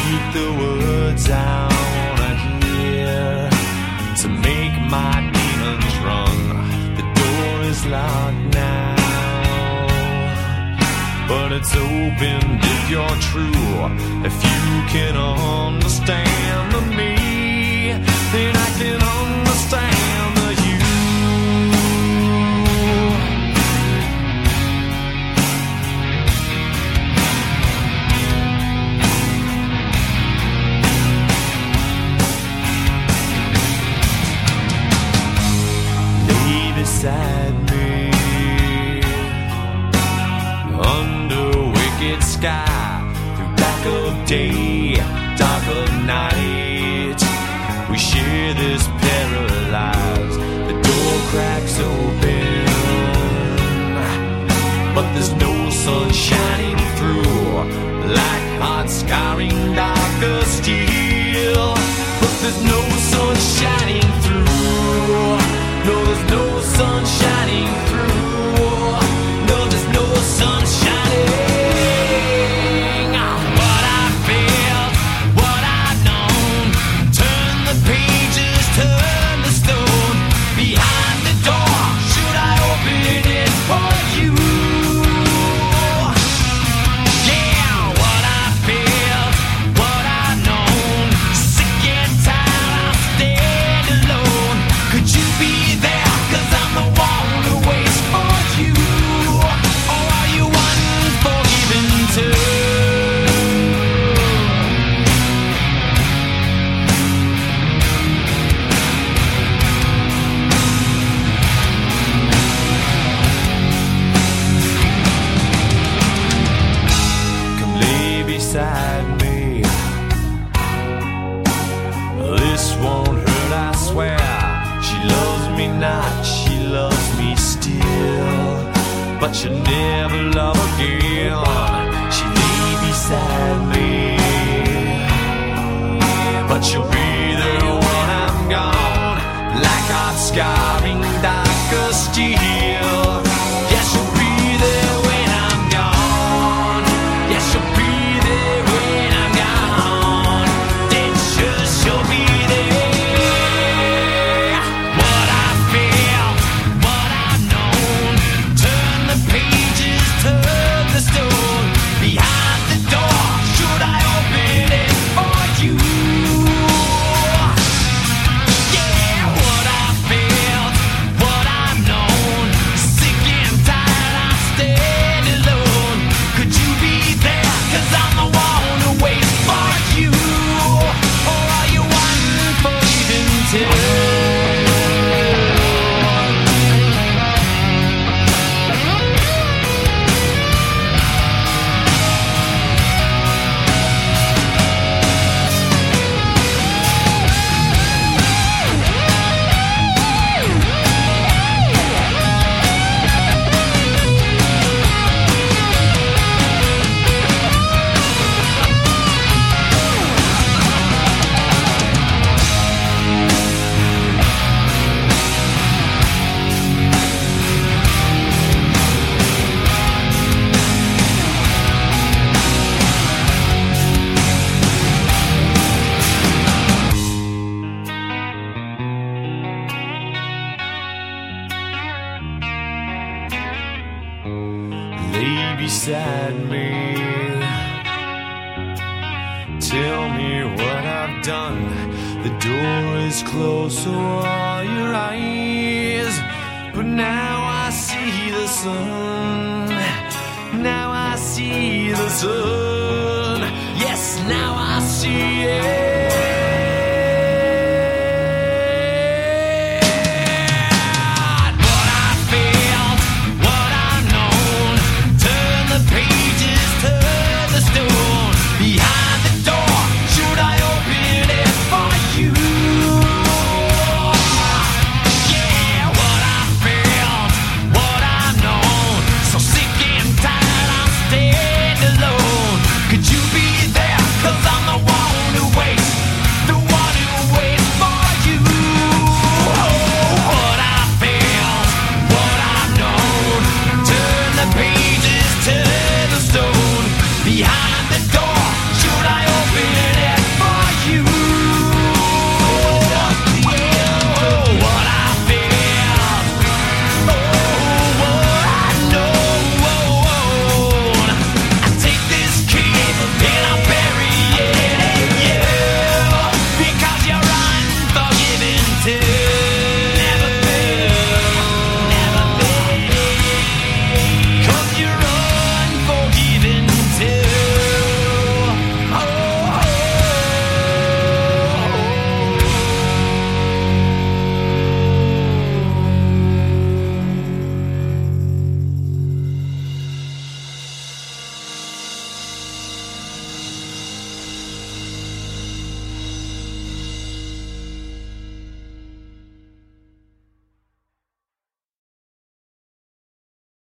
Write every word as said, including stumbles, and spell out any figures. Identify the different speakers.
Speaker 1: speak the words I wanna hear, to make my demons run. The door is locked now, but it's open if you're true. If you can understand me, then I can understand the you. Lay beside me under wicked sky, through dark of day, dark of night. We share this paralyzed. The door cracks open, but there's no sun shining through, like hot scarring dark of steel. But there's no sun shining through. No, there's no sun shining through. No, there's no sun shining. What I felt, what I've known. Turn the pages, turn the stone. Behind the door, should I open it for you? Yeah, what I felt, what I've known. Sick and tired, I'll stand alone. Could you be there? 'Cause I'm the one who waits for you. Or are you unforgiven too? Come lay beside me. This won't hurt, I swear. She loves me not, she loves me still, but she'll never love again. She lay beside me, but she'll be there when I'm gone, like hot scarring dark of steel. Yeah, she'll be there when I'm gone. Yeah, she'll be there when I'm gone. Then sure she'll be there. What I feel, what I've known. Turn the pages, turn the stone. Behind the door, should I open it for you? Yeah, what I feel, what I've known. Sick and tired, I stand alone. Could you be there? 'Cause I'm the one who waits for you. Or are you unforgiven too? Lay beside me. Tell me what I've done. The door is closed, so are your eyes. But now I see the sun. Now I see the sun. Yes, now I see it.